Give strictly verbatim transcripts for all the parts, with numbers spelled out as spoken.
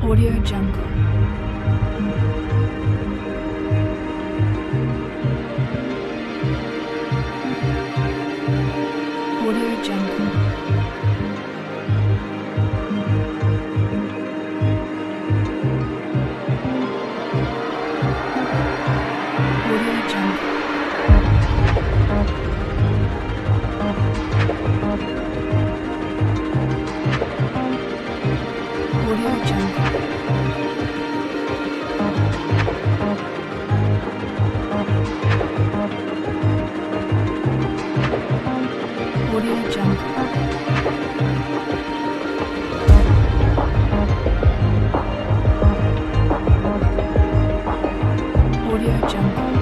Audio Jungle. Audio Jungle. Audio Jungle. Audio Jungle. Audio Jungle. Audio Jungle.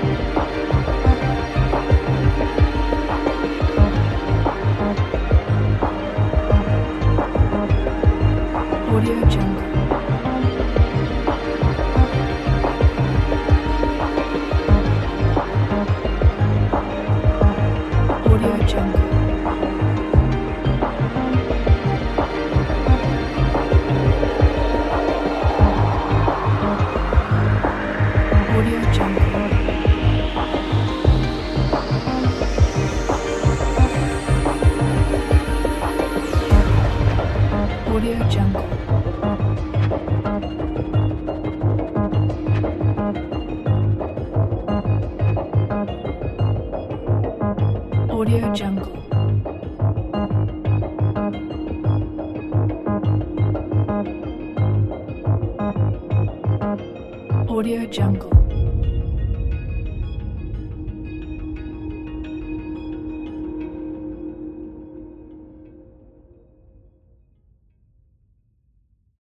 Audio Jungle. Audio Jungle. Audio Jungle. Audio Jungle. Audio Jungle. Audio Jungle.